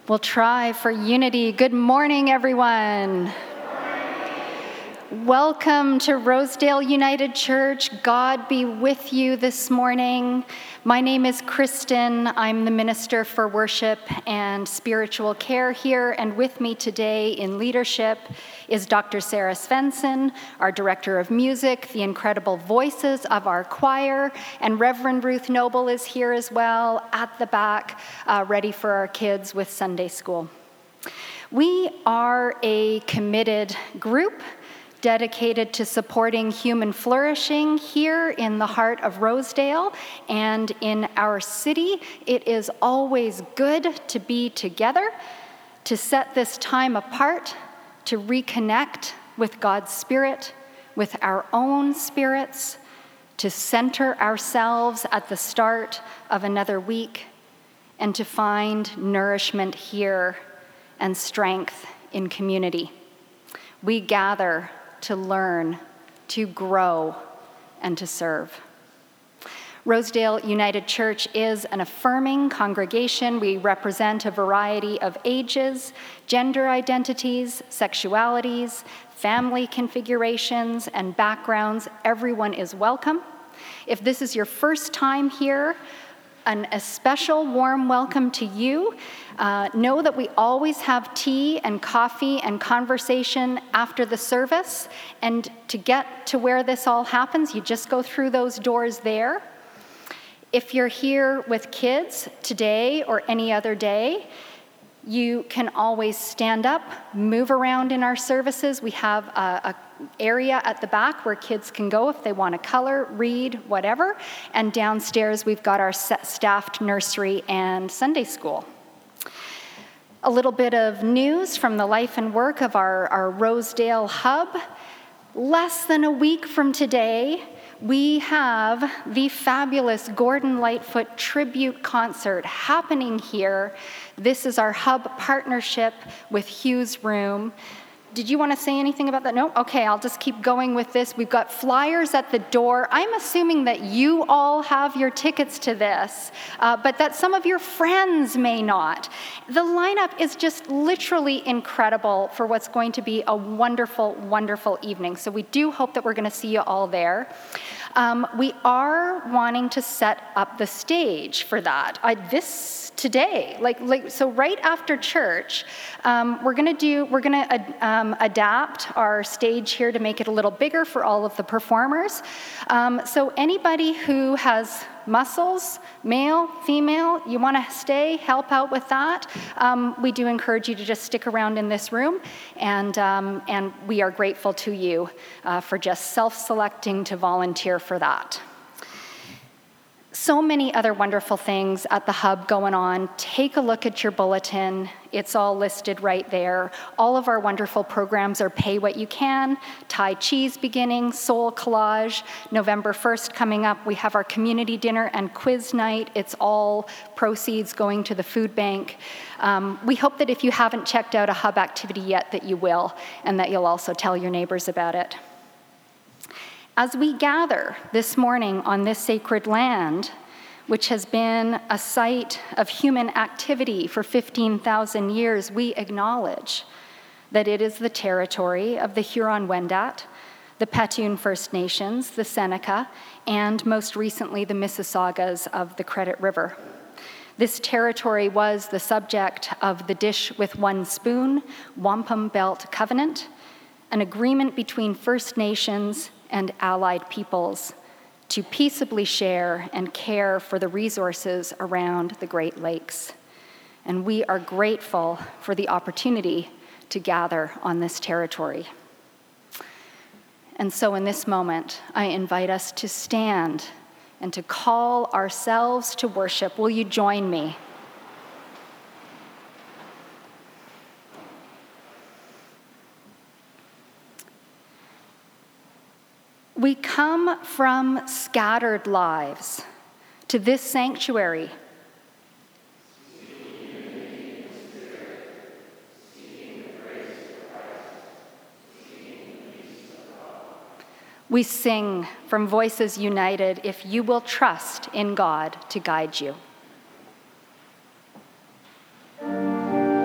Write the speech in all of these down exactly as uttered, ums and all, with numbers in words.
We'll try for unity. Good morning, everyone. Welcome to Rosedale United Church. God be with you this morning. My name is Kristen. I'm the Minister for Worship and Spiritual Care here, and with me today in leadership is Doctor Sarah Svensson, our Director of Music, the incredible voices of our choir, and Reverend Ruth Noble is here as well at the back, uh, ready for our kids with Sunday school. We are a committed group dedicated to supporting human flourishing here in the heart of Rosedale and in our city. It is always good to be together, to set this time apart, to reconnect with God's Spirit, with our own spirits, to center ourselves at the start of another week, and to find nourishment here and strength in community. We gather to learn, to grow, and to serve. Rosedale United Church is an affirming congregation. We represent a variety of ages, gender identities, sexualities, family configurations, and backgrounds. Everyone is welcome. If this is your first time here, an especial warm welcome to you. Uh, know that we always have tea and coffee and conversation after the service. And to get to where this all happens, you just go through those doors there. If you're here with kids today or any other day, you can always stand up, move around in our services. We have a, a area at the back where kids can go if they want to color, read, whatever. And downstairs, we've got our staffed nursery and Sunday school. A little bit of news from the life and work of our, our Rosedale hub. Less than a week from today, we have the fabulous Gordon Lightfoot tribute concert happening here. This is our hub partnership with Hughes Room. Did you want to say anything about that? No? Okay, I'll just keep going with this. We've got flyers at the door. I'm assuming that you all have your tickets to this, uh, but that some of your friends may not. The lineup is just literally incredible for what's going to be a wonderful, wonderful evening. So we do hope that we're going to see you all there. Um, we are wanting to set up the stage for that. I, this today, like, like so, right after church, um, we're going to do. We're going to um, adapt our stage here to make it a little bigger for all of the performers. Um, so anybody who has muscles, male, female, you want to stay, help out with that, um, we do encourage you to just stick around in this room, and, um, and we are grateful to you uh, for just self-selecting to volunteer for that. So many other wonderful things at the hub going on. Take a look at your bulletin. It's all listed right there. All of our wonderful programs are Pay What You Can, Tai Chi's beginning, Soul Collage. November first coming up, we have our community dinner and quiz night. It's all proceeds going to the food bank. Um, we hope that if you haven't checked out a hub activity yet, that you will, and that you'll also tell your neighbors about it. As we gather this morning on this sacred land, which has been a site of human activity for fifteen thousand years, we acknowledge that it is the territory of the Huron-Wendat, the Petun First Nations, the Seneca, and most recently the Mississaugas of the Credit River. This territory was the subject of the Dish with One Spoon, Wampum Belt Covenant, an agreement between First Nations and allied peoples to peaceably share and care for the resources around the Great Lakes. And we are grateful for the opportunity to gather on this territory. And so in this moment, I invite us to stand and to call ourselves to worship. Will you join me? We come from scattered lives to this sanctuary. We sing from Voices United, if you will trust in God to guide you.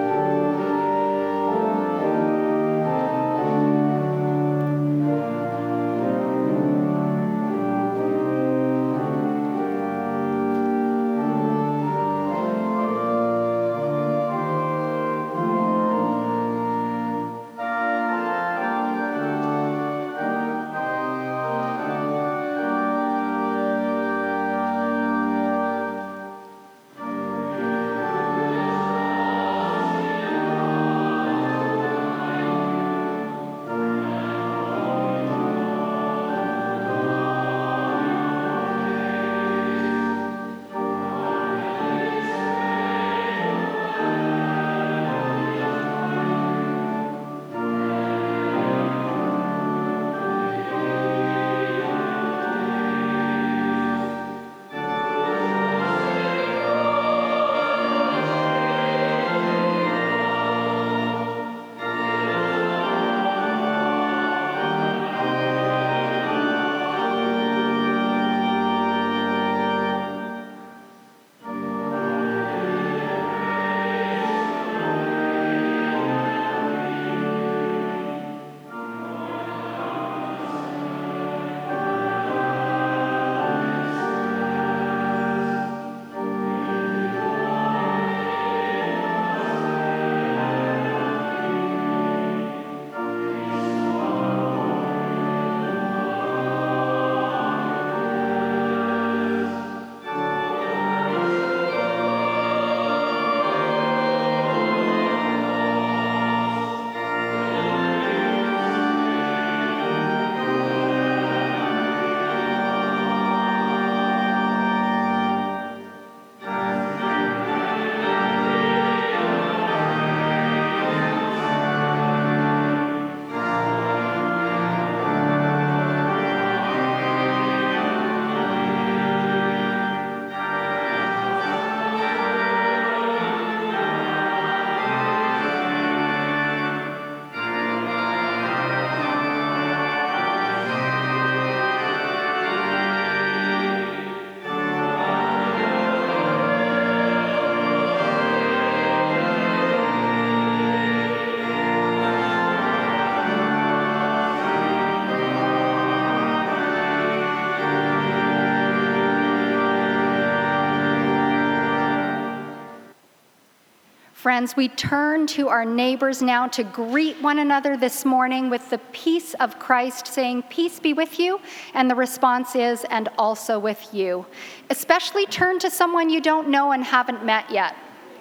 Friends, we turn to our neighbors now to greet one another this morning with the peace of Christ, saying, "Peace be with you," and the response is, "and also with you." Especially turn to someone you don't know and haven't met yet.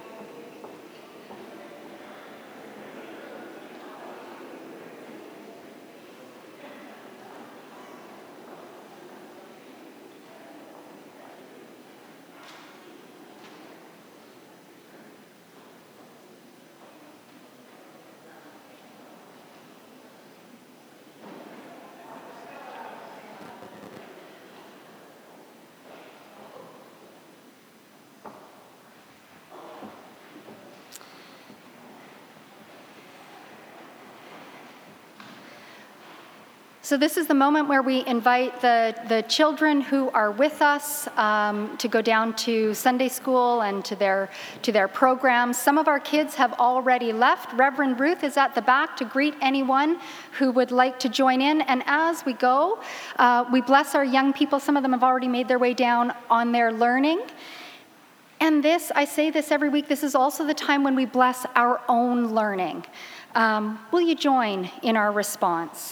So this is the moment where we invite the, the children who are with us um, to go down to Sunday school and to their, to their programs. Some of our kids have already left. Reverend Ruth is at the back to greet anyone who would like to join in. And as we go, uh, we bless our young people. Some of them have already made their way down on their learning. And this, I say this every week, this is also the time when we bless our own learning. Um, will you join in our response?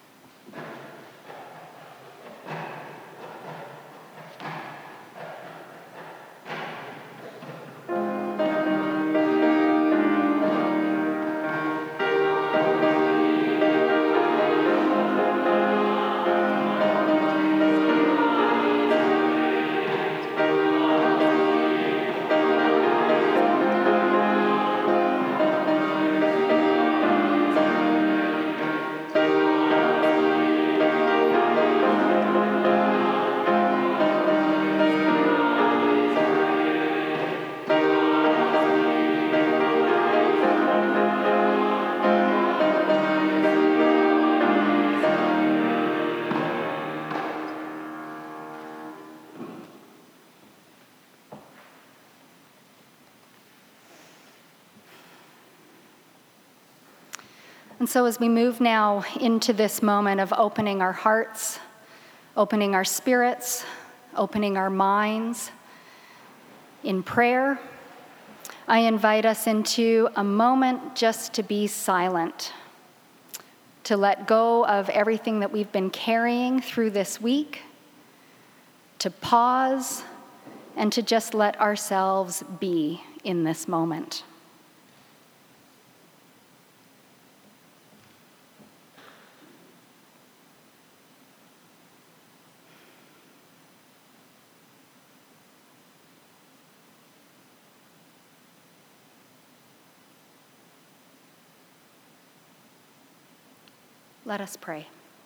And so as we move now into this moment of opening our hearts, opening our spirits, opening our minds in prayer, I invite us into a moment just to be silent, to let go of everything that we've been carrying through this week, to pause, and to just let ourselves be in this moment. Let us pray.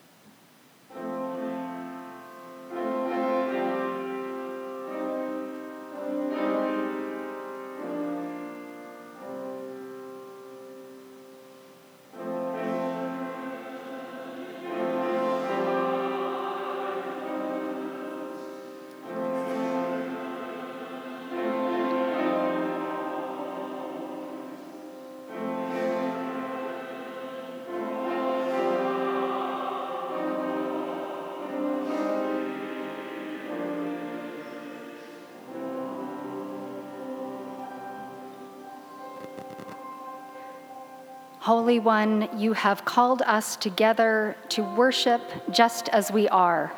Holy One, you have called us together to worship just as we are.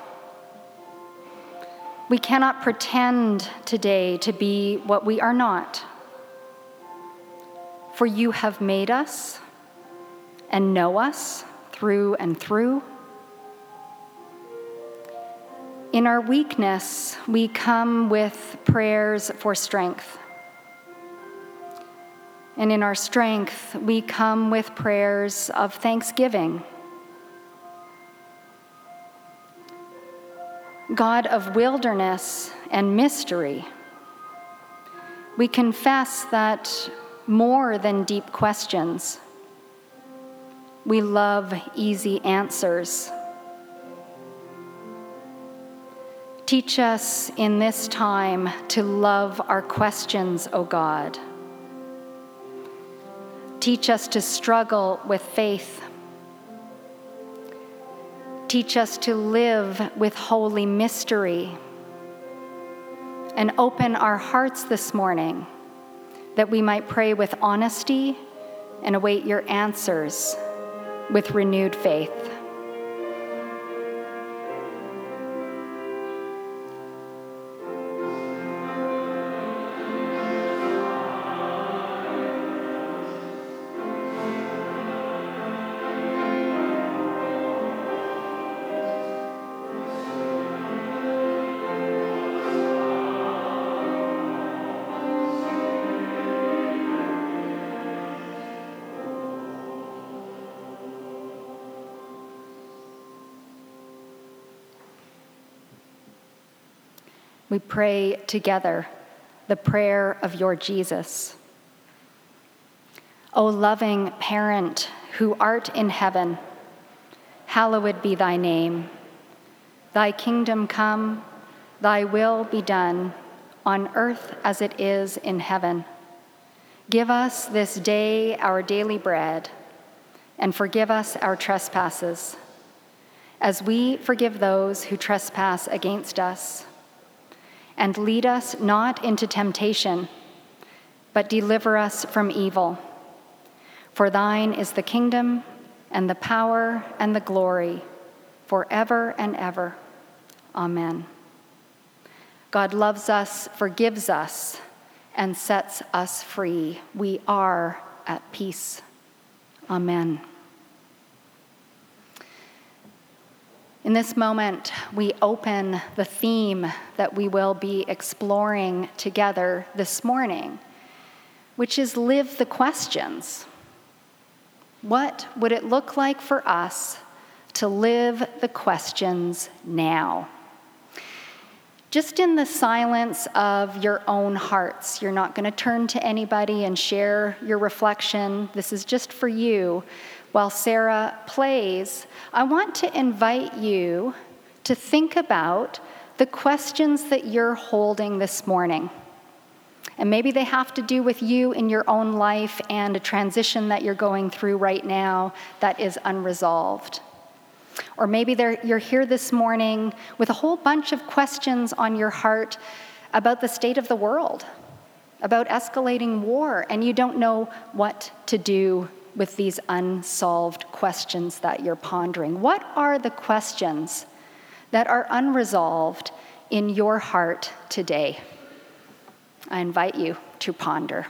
We cannot pretend today to be what we are not, for you have made us and know us through and through. In our weakness, we come with prayers for strength. And in our strength, we come with prayers of thanksgiving. God of wilderness and mystery, we confess that more than deep questions, we love easy answers. Teach us in this time to love our questions, O God. Teach us to struggle with faith. Teach us to live with holy mystery. And open our hearts this morning that we might pray with honesty and await your answers with renewed faith. We pray together the prayer of your Jesus. O loving parent who art in heaven, hallowed be thy name. Thy kingdom come, thy will be done, on earth as it is in heaven. Give us this day our daily bread, and forgive us our trespasses, as we forgive those who trespass against us. And lead us not into temptation, but deliver us from evil. For thine is the kingdom, and the power, and the glory, forever and ever. Amen. God loves us, forgives us, and sets us free. We are at peace. Amen. In this moment, we open the theme that we will be exploring together this morning, which is live the questions. What would it look like for us to live the questions now? Just in the silence of your own hearts. You're not going to turn to anybody and share your reflection. This is just for you. While Sarah plays, I want to invite you to think about the questions that you're holding this morning. And maybe they have to do with you in your own life and a transition that you're going through right now that is unresolved. Or maybe you're here this morning with a whole bunch of questions on your heart about the state of the world, about escalating war, and you don't know what to do with these unsolved questions that you're pondering. What are the questions that are unresolved in your heart today? I invite you to ponder.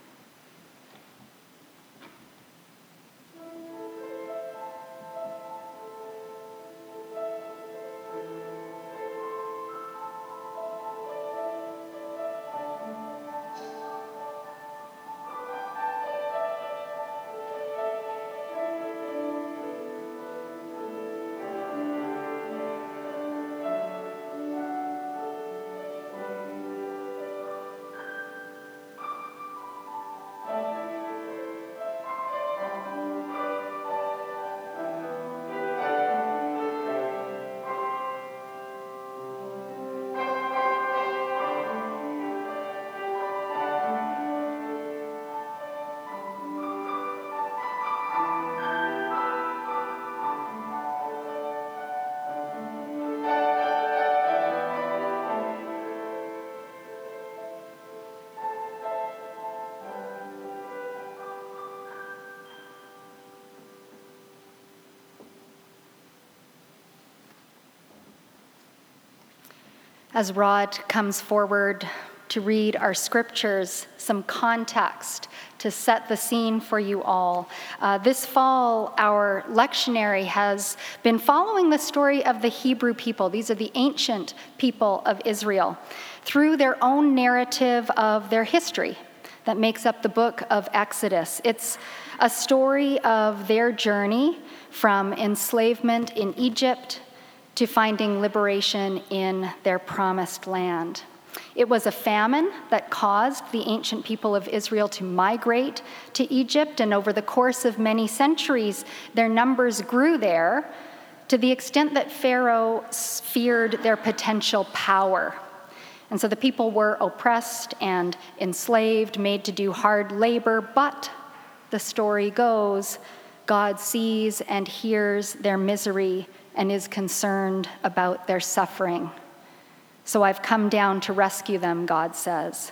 As Rod comes forward to read our scriptures, some context to set the scene for you all. Uh, this fall, our lectionary has been following the story of the Hebrew people. These are the ancient people of Israel, through their own narrative of their history that makes up the book of Exodus. It's a story of their journey from enslavement in Egypt to finding liberation in their promised land. It was a famine that caused the ancient people of Israel to migrate to Egypt, and over the course of many centuries, their numbers grew there to the extent that Pharaoh feared their potential power. And so the people were oppressed and enslaved, made to do hard labor, but the story goes, God sees and hears their misery and is concerned about their suffering. So I've come down to rescue them, God says.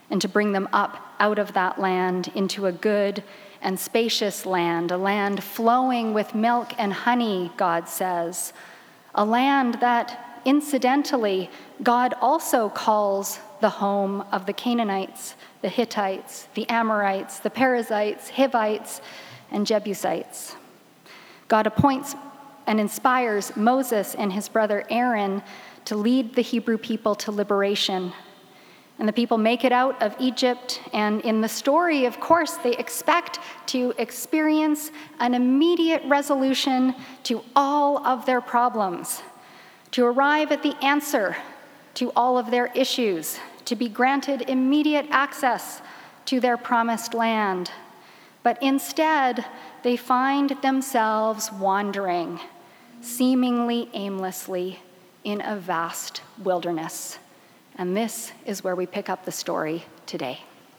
and to bring them up out of that land into a good and spacious land, a land flowing with milk and honey, God says, a land that, incidentally, God also calls the home of the Canaanites, the Hittites, the Amorites, the Perizzites, Hivites, and Jebusites. God appoints and inspires Moses and his brother Aaron to lead the Hebrew people to liberation. And the people make it out of Egypt, and in the story, of course, they expect to experience an immediate resolution to all of their problems, to arrive at the answer to all of their issues, to be granted immediate access to their promised land. But instead, they find themselves wandering, seemingly aimlessly, in a vast wilderness. And this is where we pick up the story today.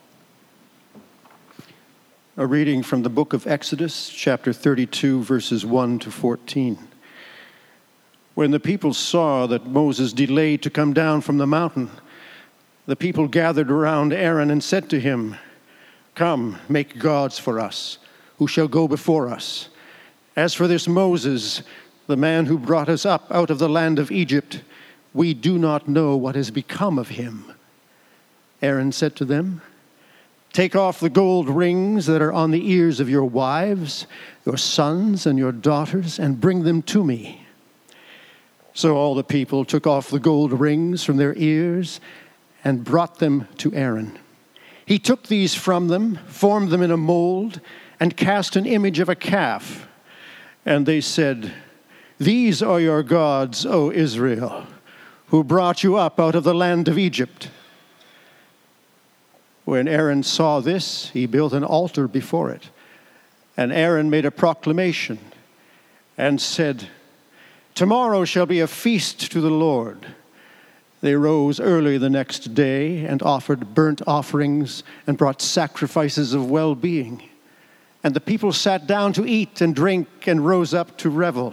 A reading from the book of Exodus, chapter thirty-two, verses one to fourteen. When the people saw that Moses delayed to come down from the mountain, the people gathered around Aaron and said to him, "Come, make gods for us, who shall go before us. As for this Moses, the man who brought us up out of the land of Egypt, we do not know what has become of him." Aaron said to them, "Take off the gold rings that are on the ears of your wives, your sons and your daughters, and bring them to me." So all the people took off the gold rings from their ears and brought them to Aaron. He took these from them, formed them in a mold, and cast an image of a calf. And they said, "These are your gods, O Israel, who brought you up out of the land of Egypt." When Aaron saw this, he built an altar before it. And Aaron made a proclamation and said, "Tomorrow shall be a feast to the Lord." They rose early the next day and offered burnt offerings and brought sacrifices of well-being. And the people sat down to eat and drink and rose up to revel.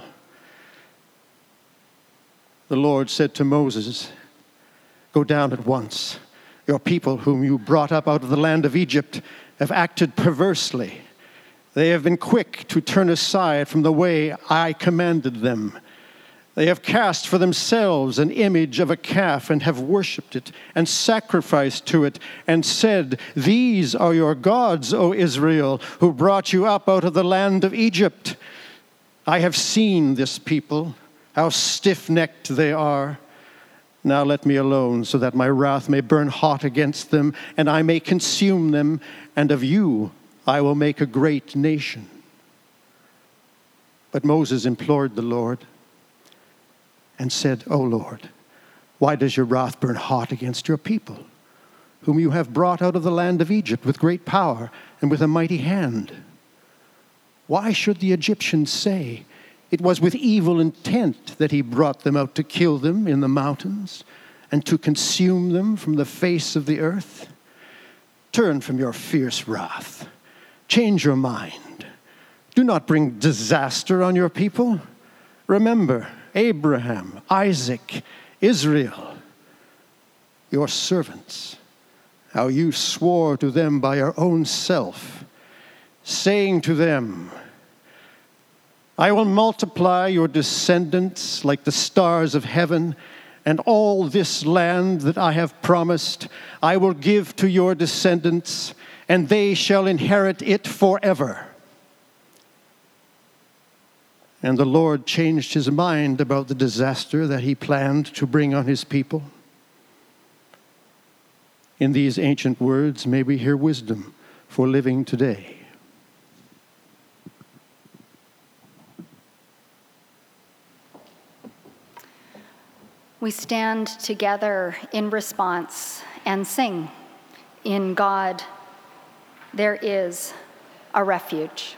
The Lord said to Moses, "Go down at once. Your people, whom you brought up out of the land of Egypt, have acted perversely. They have been quick to turn aside from the way I commanded them. They have cast for themselves an image of a calf and have worshipped it and sacrificed to it and said, 'These are your gods, O Israel, who brought you up out of the land of Egypt.' I have seen this people, how stiff-necked they are. Now let me alone, so that my wrath may burn hot against them, and I may consume them, and of you I will make a great nation." But Moses implored the Lord and said, "O Lord, why does your wrath burn hot against your people, whom you have brought out of the land of Egypt with great power and with a mighty hand? Why should the Egyptians say, 'It was with evil intent that he brought them out to kill them in the mountains and to consume them from the face of the earth?' Turn from your fierce wrath. Change your mind. Do not bring disaster on your people. Remember Abraham, Isaac, Israel, your servants, how you swore to them by your own self, saying to them, 'I will multiply your descendants like the stars of heaven, and all this land that I have promised I will give to your descendants, and they shall inherit it forever.' And the Lord changed his mind about the disaster that he planned to bring on his people. In these ancient words, may we hear wisdom for living today. We stand together in response and sing, "In God there is a refuge."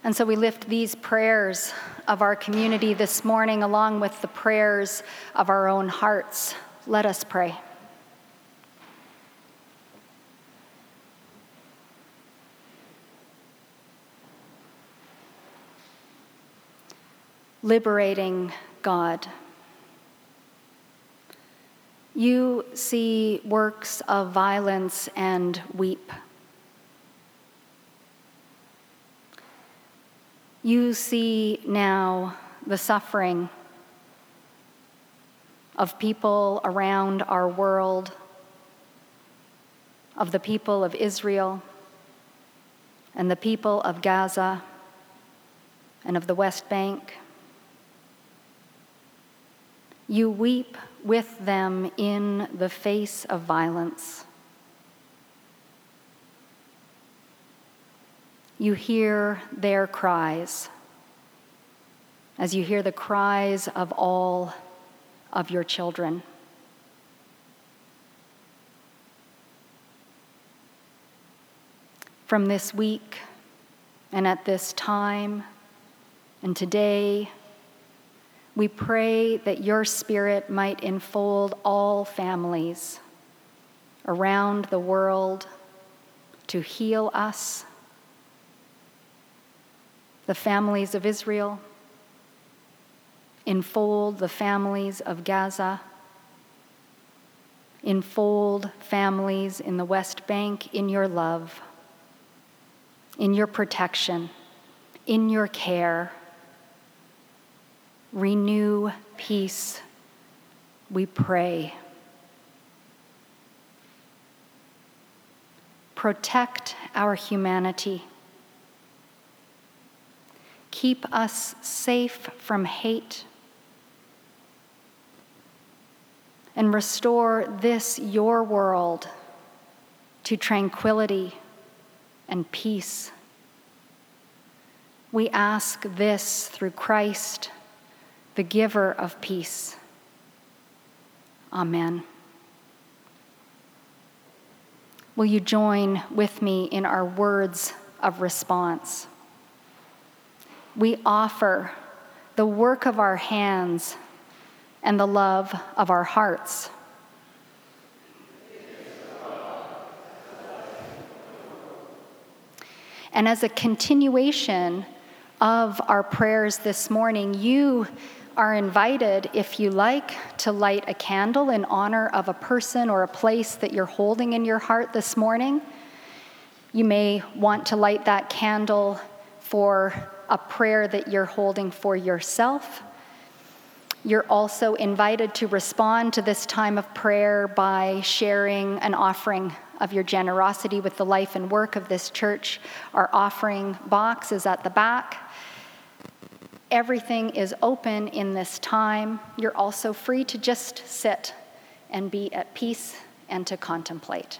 And so we lift these prayers of our community this morning along with the prayers of our own hearts. Let us pray. Liberating God. You see works of violence and weep. You see now the suffering of people around our world, of the people of Israel and the people of Gaza and of the West Bank. You weep with them in the face of violence. You hear their cries as you hear the cries of all of your children. From this week and at this time and today, we pray that your Spirit might enfold all families around the world to heal us, the families of Israel, enfold the families of Gaza, enfold families in the West Bank in your love, in your protection, in your care. Renew peace, we pray. Protect our humanity. Keep us safe from hate. And restore this, your world, to tranquility and peace. We ask this through Christ, the giver of peace. Amen. Will you join with me in our words of response? We offer the work of our hands and the love of our hearts. And as a continuation of our prayers this morning, you are invited, if you like, to light a candle in honor of a person or a place that you're holding in your heart this morning. You may want to light that candle for a prayer that you're holding for yourself. You're also invited to respond to this time of prayer by sharing an offering of your generosity with the life and work of this church. Our offering box is at the back. Everything is open in this time. You're also free to just sit and be at peace and to contemplate.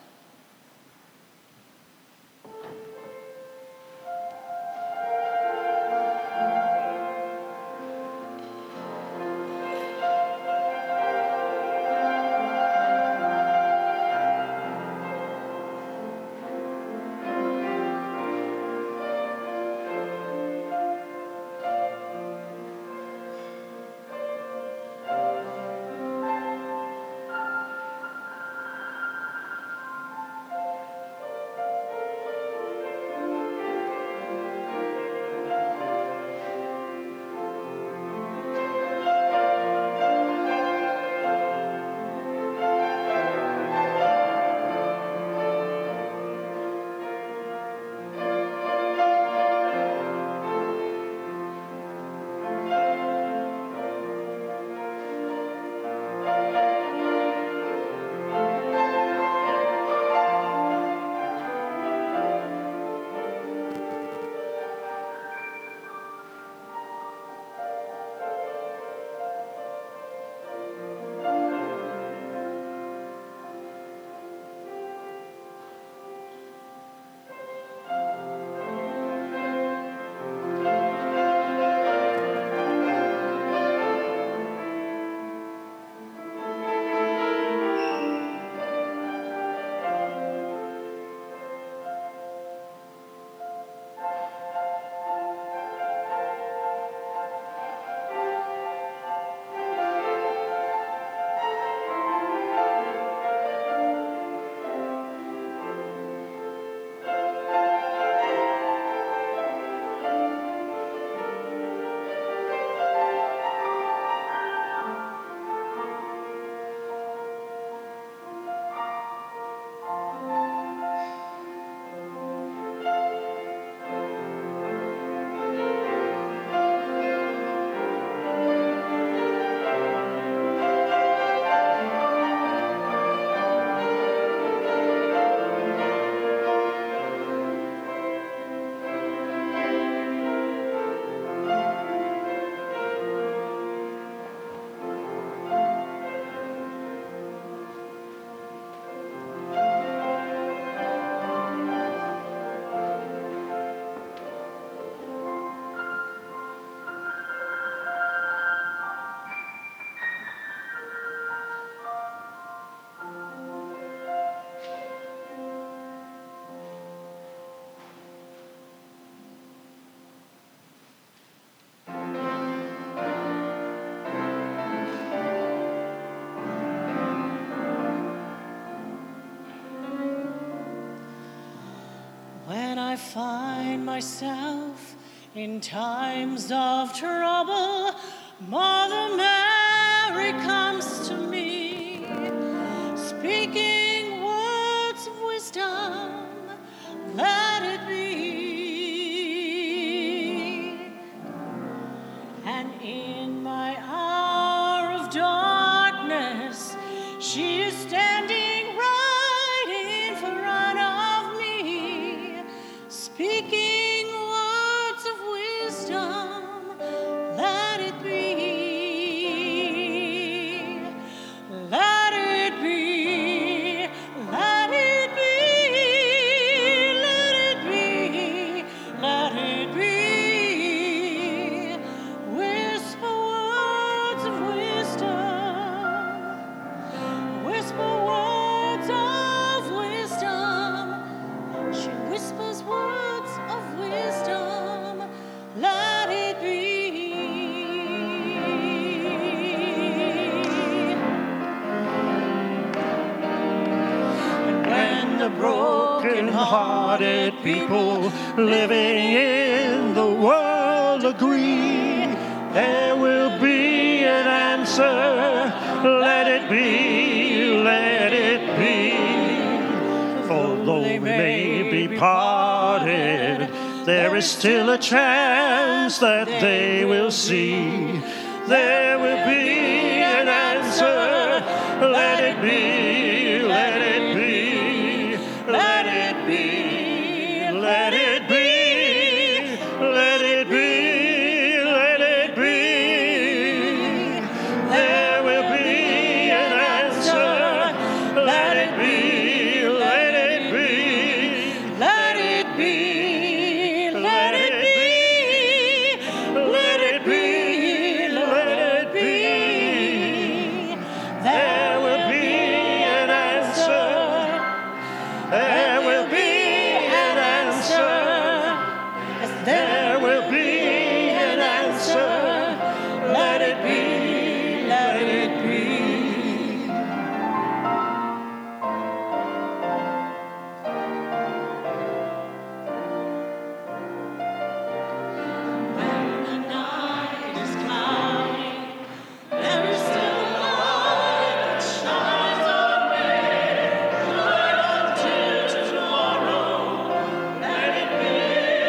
When I find myself in times of trouble, Mother Mary comes to me, speaking words of wisdom, let it be. And in my hour of darkness, she is standing right in front of me, speaking words of wisdom, let it be. Let it be, let it be, let it be, let it be. Whisper words of wisdom, whisper words of wisdom. She whispers words of wisdom, let it be. When the broken-hearted people living in the world agree, there will be an answer. Let it be, let it be. Although we may be parted, there is still a chance that they will see. There will be an answer. Let it be, let it be, let it be, let it be, let it be, let it be. There will be an answer. Let it be, let it be, let it be, let it be, let it be, let it be. There will be an answer. There will be an answer. Yes, there will be an answer. Let it be, let it be. When the night is cloudy, there is still a light that shines on me. Light until tomorrow, let it be.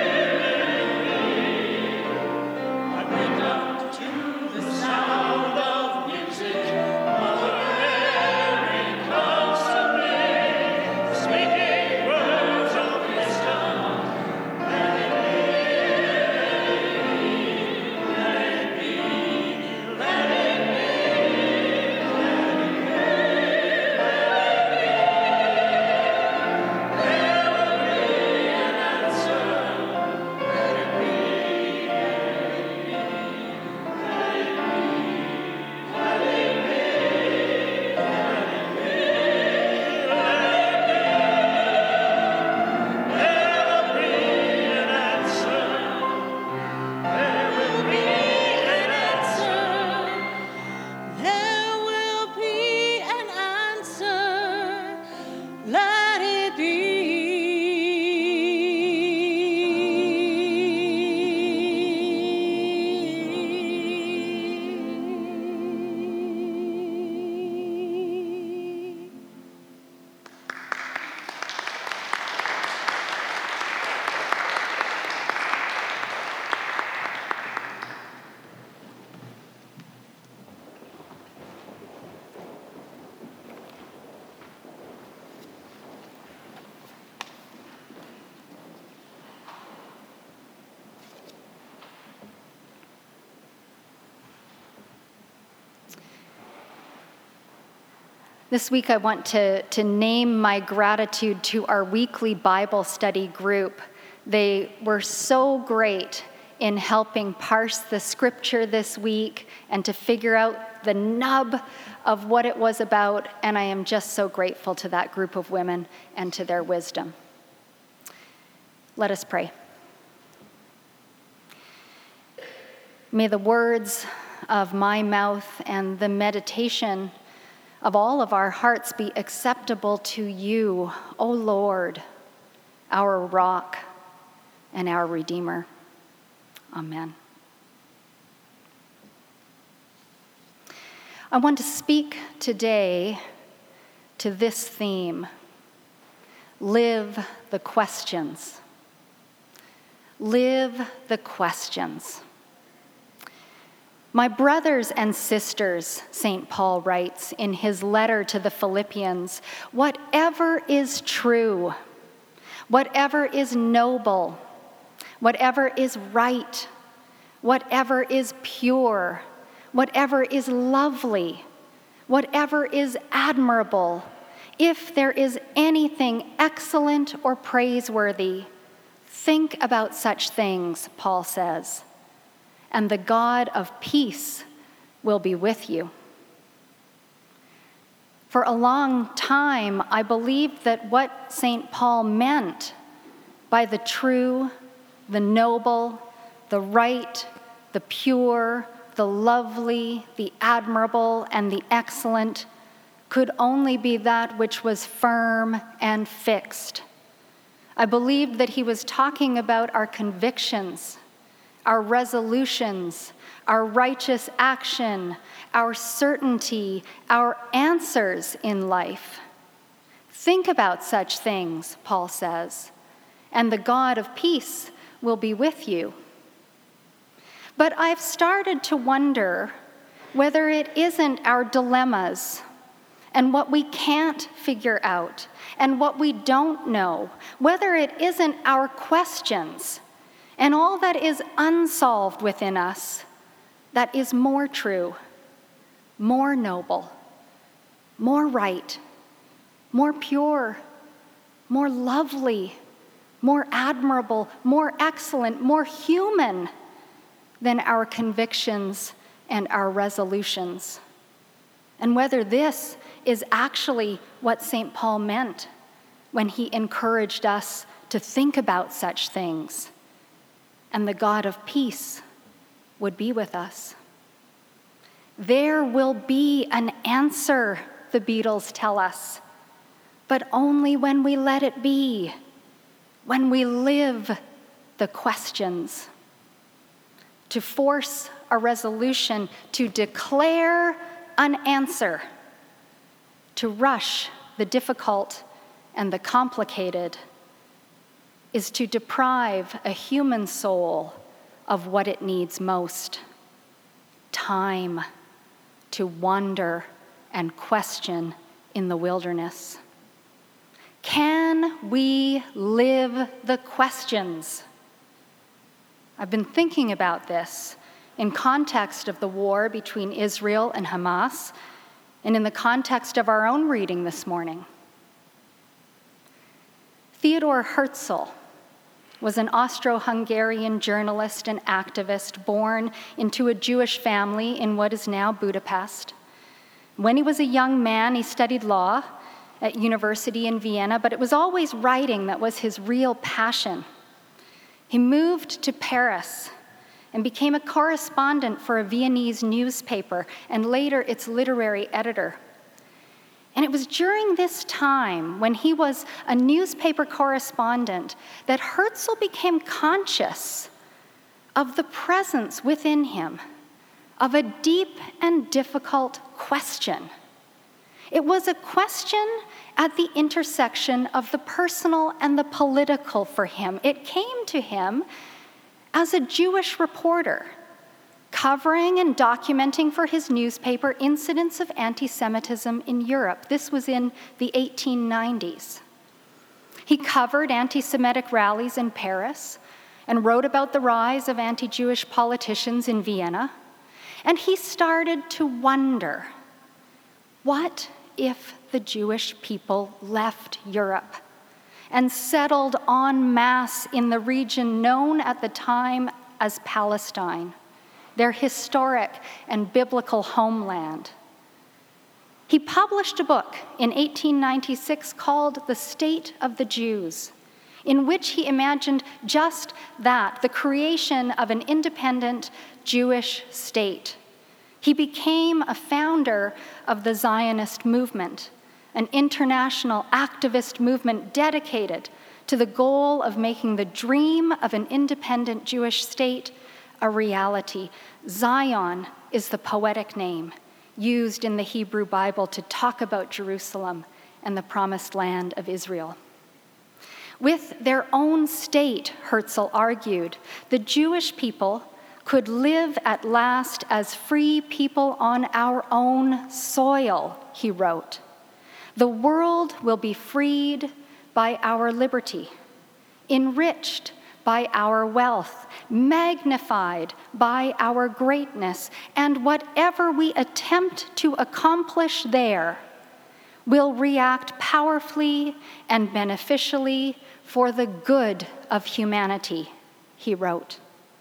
I wake up to the sound of music. Mother Mary comes to me, speaking words of wisdom. Let it be, let it be, let it be, There will be an answer. Let it be, let it be, let it be, There will be an answer. There will be an answer. There will be an answer. Let it be. This week, I want to, to name my gratitude to our weekly Bible study group. They were so great in helping parse the scripture this week and to figure out the nub of what it was about, and I am just so grateful to that group of women and to their wisdom. Let us pray. May the words of my mouth and the meditation of all of our hearts be acceptable to you, O Lord, our rock, and our Redeemer. Amen. I want to speak today to this theme: live the questions. Live the questions. My brothers and sisters, Saint Paul writes in his letter to the Philippians, whatever is true, whatever is noble, whatever is right, whatever is pure, whatever is lovely, whatever is admirable, if there is anything excellent or praiseworthy, think about such things, Paul says, and the God of peace will be with you. For a long time, I believed that what Saint Paul meant by the true, the noble, the right, the pure, the lovely, the admirable, and the excellent could only be that which was firm and fixed. I believed that he was talking about our convictions, our resolutions, our righteous action, our certainty, our answers in life. Think about such things, Paul says, and the God of peace will be with you. But I've started to wonder whether it isn't our dilemmas and what we can't figure out and what we don't know, whether it isn't our questions and all that is unsolved within us that is more true, more noble, more right, more pure, more lovely, more admirable, more excellent, more human than our convictions and our resolutions. And whether this is actually what Saint Paul meant when he encouraged us to think about such things, and the God of peace would be with us. There will be an answer, the Beatles tell us, but only when we let it be, when we live the questions. To force a resolution, to declare an answer, to rush the difficult and the complicated, is to deprive a human soul of what it needs most: time to wander and question in the wilderness. Can we live the questions? I've been thinking about this in context of the war between Israel and Hamas, and in the context of our own reading this morning. Theodor Herzl was an Austro-Hungarian journalist and activist born into a Jewish family in what is now Budapest. When he was a young man, he studied law at university in Vienna, but it was always writing that was his real passion. He moved to Paris and became a correspondent for a Viennese newspaper and later its literary editor. And it was during this time, when he was a newspaper correspondent, that Herzl became conscious of the presence within him of a deep and difficult question. It was a question at the intersection of the personal and the political for him. It came to him as a Jewish reporter, covering and documenting for his newspaper incidents of anti-Semitism in Europe. This was in the eighteen nineties. He covered anti-Semitic rallies in Paris and wrote about the rise of anti-Jewish politicians in Vienna. And he started to wonder, what if the Jewish people left Europe and settled en masse in the region known at the time as Palestine, their historic and biblical homeland? He published a book in eighteen ninety-six called The State of the Jews, in which he imagined just that, the creation of an independent Jewish state. He became a founder of the Zionist movement, an international activist movement dedicated to the goal of making the dream of an independent Jewish state a reality. Zion is the poetic name used in the Hebrew Bible to talk about Jerusalem and the promised land of Israel. With their own state, Herzl argued, the Jewish people could live at last as free people on our own soil, he wrote. The world will be freed by our liberty, enriched by our wealth, magnified by our greatness, and whatever we attempt to accomplish there will react powerfully and beneficially for the good of humanity, he wrote.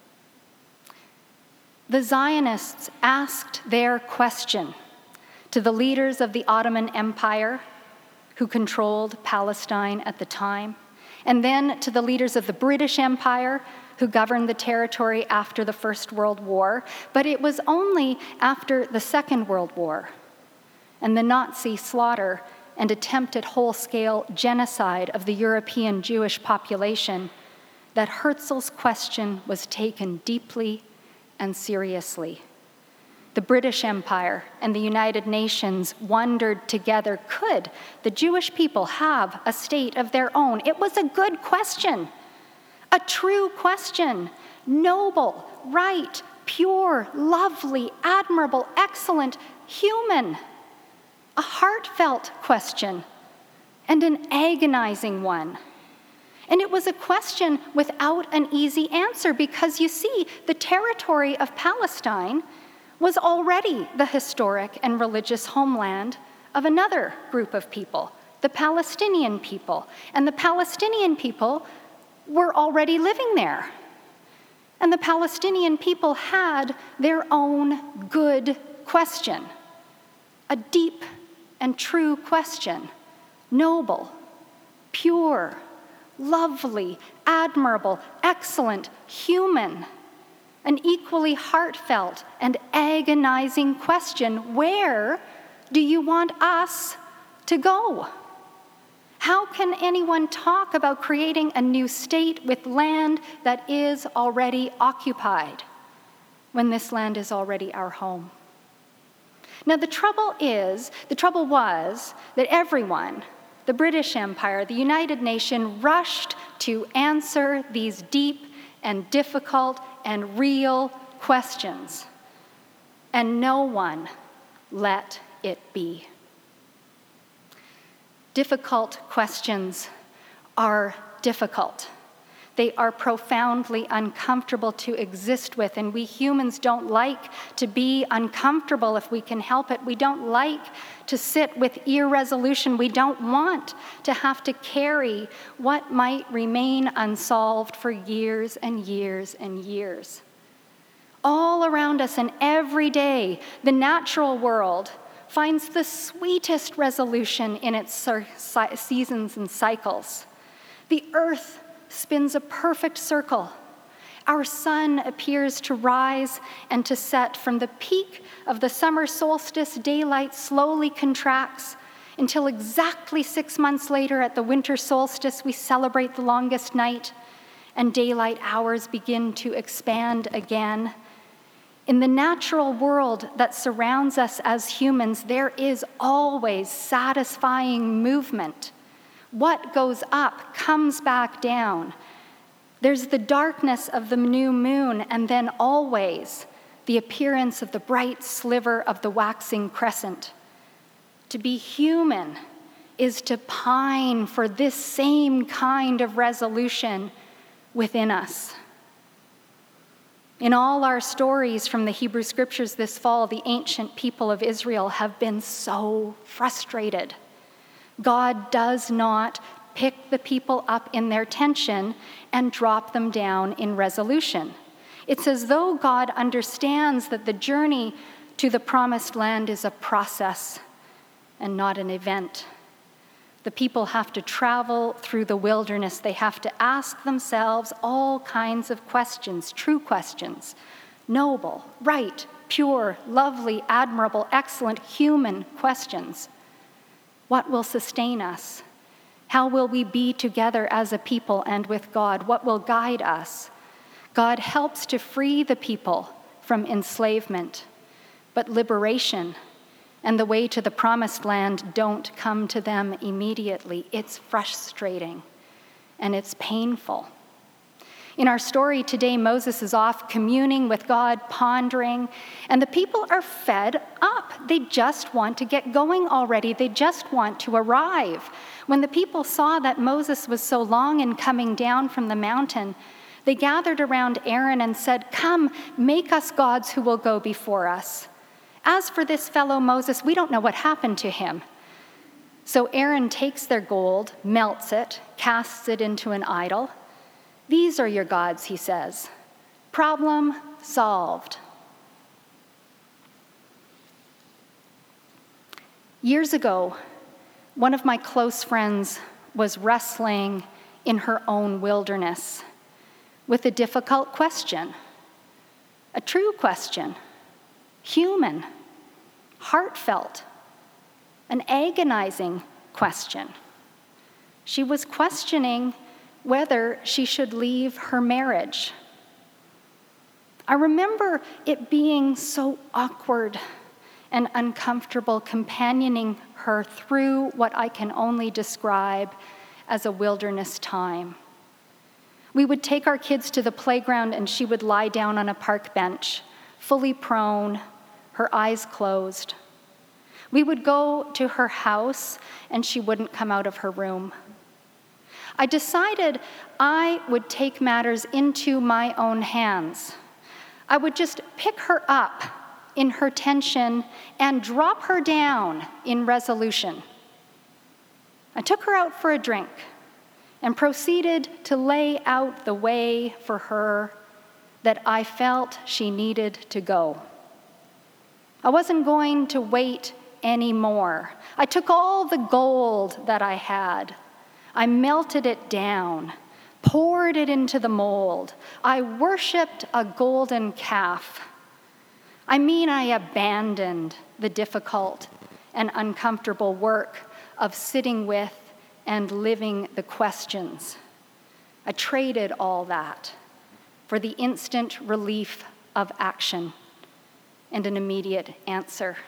The Zionists asked their question to the leaders of the Ottoman Empire, who controlled Palestine at the time, and then to the leaders of the British Empire, who governed the territory after the First World War. But it was only after the Second World War and the Nazi slaughter and attempted whole-scale genocide of the European Jewish population that Herzl's question was taken deeply and seriously. The British Empire and the United Nations wondered together, could the Jewish people have a state of their own? It was a good question, a true question, noble, right, pure, lovely, admirable, excellent, human, a heartfelt question, and an agonizing one. And it was a question without an easy answer because, you see, the territory of Palestine was already the historic and religious homeland of another group of people, the Palestinian people. And the Palestinian people were already living there. And the Palestinian people had their own good question, a deep and true question, noble, pure, lovely, admirable, excellent, human, an equally heartfelt and agonizing question: where do you want us to go? How can anyone talk about creating a new state with land that is already occupied when this land is already our home? Now, the trouble is, the trouble was that everyone, the British Empire, the United Nations, rushed to answer these deep and difficult and real questions, and no one let it be. Difficult questions are difficult. They are profoundly uncomfortable to exist with, and we humans don't like to be uncomfortable if we can help it. We don't like to sit with irresolution. We don't want to have to carry what might remain unsolved for years and years and years. All around us and every day, the natural world finds the sweetest resolution in its seasons and cycles. The earth spins a perfect circle. Our sun appears to rise and to set. From the peak of the summer solstice, daylight slowly contracts until exactly six months later at the winter solstice, we celebrate the longest night and daylight hours begin to expand again. In the natural world that surrounds us as humans, there is always satisfying movement. What goes up comes back down. There's the darkness of the new moon, and then always the appearance of the bright sliver of the waxing crescent. To be human is to pine for this same kind of resolution within us. In all our stories from the Hebrew Scriptures this fall, the ancient people of Israel have been so frustrated. God does not pick the people up in their tension and drop them down in resolution. It's as though God understands that the journey to the promised land is a process and not an event. The people have to travel through the wilderness. They have to ask themselves all kinds of questions, true questions, noble, right, pure, lovely, admirable, excellent, human questions. What will sustain us? How will we be together as a people and with God? What will guide us? God helps to free the people from enslavement, but liberation and the way to the promised land don't come to them immediately. It's frustrating and it's painful. In our story today, Moses is off communing with God, pondering, and the people are fed up. They just want to get going already. They just want to arrive. When the people saw that Moses was so long in coming down from the mountain, they gathered around Aaron and said, "Come, make us gods who will go before us. As for this fellow Moses, we don't know what happened to him." So Aaron takes their gold, melts it, casts it into an idol. "These are your gods," he says. Problem solved. Years ago, one of my close friends was wrestling in her own wilderness with a difficult question, a true question, human, heartfelt, an agonizing question. She was questioning whether she should leave her marriage. I remember it being so awkward and uncomfortable companioning her through what I can only describe as a wilderness time. We would take our kids to the playground and she would lie down on a park bench, fully prone, her eyes closed. We would go to her house and she wouldn't come out of her room. I decided I would take matters into my own hands. I would just pick her up in her tension and drop her down in resolution. I took her out for a drink and proceeded to lay out the way for her that I felt she needed to go. I wasn't going to wait anymore. I took all the gold that I had. I melted it down, poured it into the mold. I worshiped a golden calf. I mean, I abandoned the difficult and uncomfortable work of sitting with and living the questions. I traded all that for the instant relief of action and an immediate answer.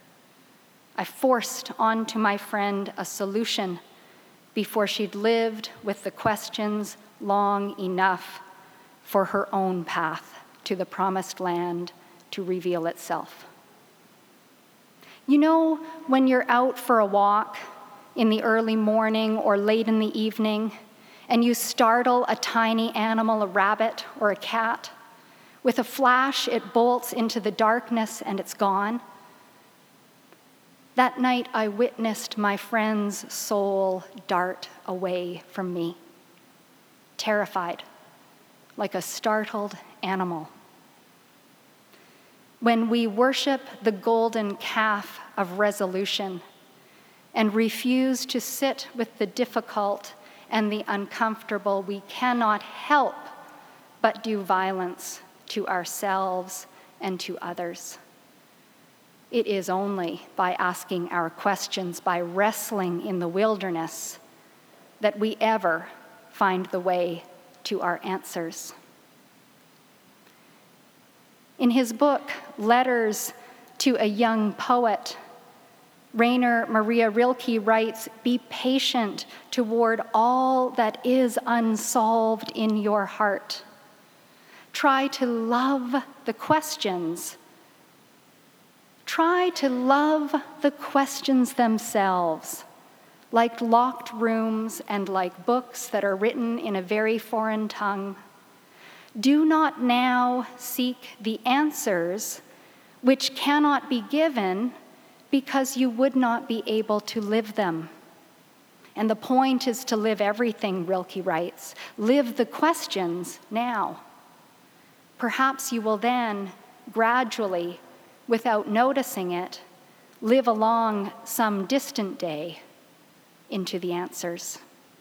I forced onto my friend a solution before she'd lived with the questions long enough for her own path to the promised land to reveal itself. You know, when you're out for a walk in the early morning or late in the evening, and you startle a tiny animal, a rabbit or a cat, with a flash it bolts into the darkness and it's gone? That night, I witnessed my friend's soul dart away from me, terrified, like a startled animal. When we worship the golden calf of resolution and refuse to sit with the difficult and the uncomfortable, we cannot help but do violence to ourselves and to others. It is only by asking our questions, by wrestling in the wilderness, that we ever find the way to our answers. In his book, Letters to a Young Poet, Rainer Maria Rilke writes, "Be patient toward all that is unsolved in your heart. Try to love the questions. Try to love the questions themselves, like locked rooms and like books that are written in a very foreign tongue. Do not now seek the answers which cannot be given because you would not be able to live them." And the point is to live everything, Rilke writes. Live the questions now. Perhaps you will then gradually, without noticing it, live along some distant day into the answers.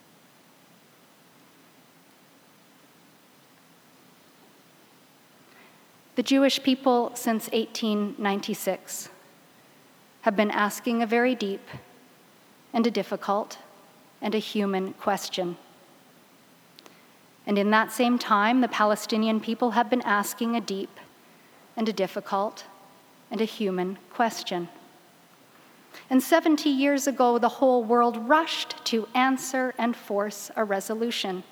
The Jewish people since eighteen ninety-six have been asking a very deep and a difficult and a human question. And in that same time, the Palestinian people have been asking a deep and a difficult and a human question. And seventy years ago, the whole world rushed to answer and force a resolution.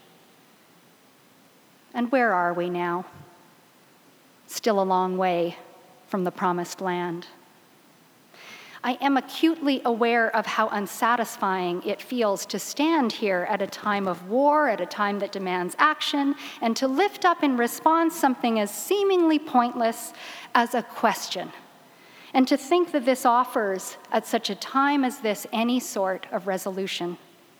And where are we now? Still a long way from the promised land. I am acutely aware of how unsatisfying it feels to stand here at a time of war, at a time that demands action, and to lift up in response something as seemingly pointless as a question, and to think that this offers, at such a time as this, any sort of resolution.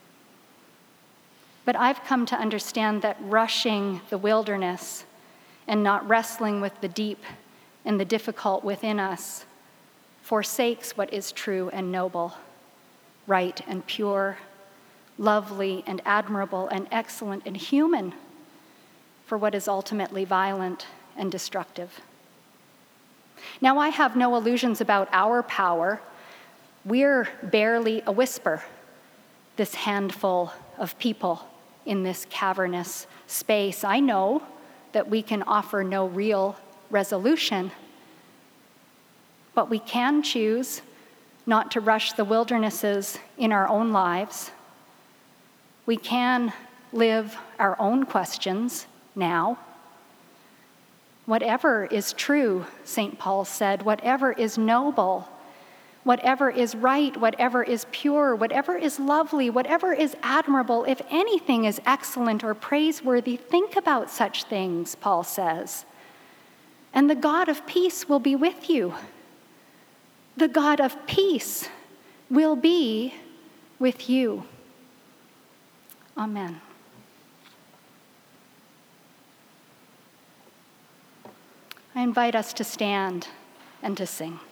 But I've come to understand that rushing the wilderness and not wrestling with the deep and the difficult within us forsakes what is true and noble, right and pure, lovely and admirable and excellent and human, for what is ultimately violent and destructive. Now, I have no illusions about our power. We're barely a whisper, this handful of people in this cavernous space. I know that we can offer no real resolution, but we can choose not to rush the wildernesses in our own lives. We can live our own questions now. Whatever is true, Saint Paul said, whatever is noble, whatever is right, whatever is pure, whatever is lovely, whatever is admirable, if anything is excellent or praiseworthy, think about such things, Paul says. And the God of peace will be with you. The God of peace will be with you. Amen. I invite us to stand and to sing.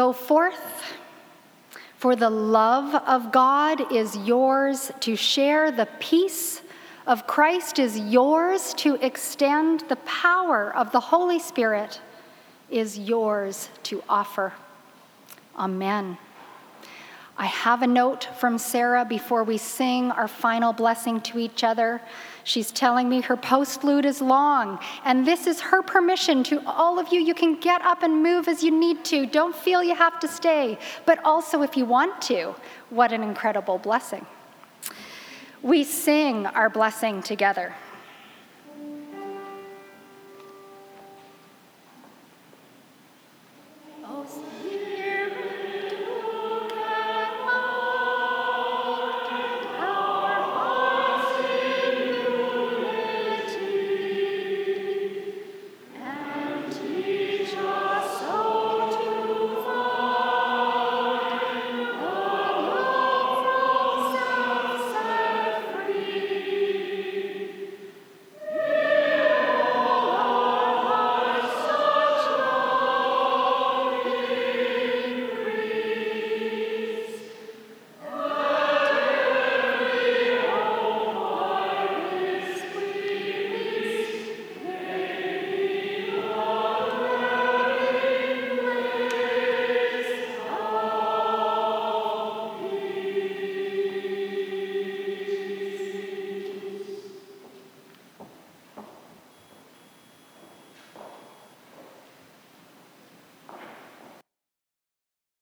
Go forth, for the love of God is yours to share. The peace of Christ is yours to extend. The power of the Holy Spirit is yours to offer. Amen. I have a note from Sarah before we sing our final blessing to each other. She's telling me her postlude is long, and this is her permission to all of you. You can get up and move as you need to. Don't feel you have to stay, but also if you want to, what an incredible blessing. We sing our blessing together.